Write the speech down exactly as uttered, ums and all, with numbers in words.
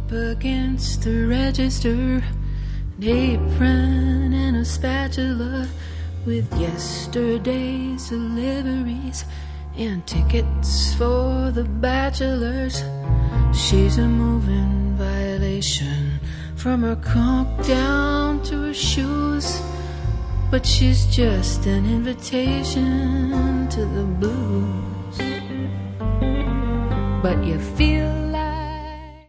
up against the register, an apron and a spatula with yesterday's deliveries and tickets for the bachelors. She's a moving violation, from her conch down to her shoes, but she's just an invitation to the blues. But you feel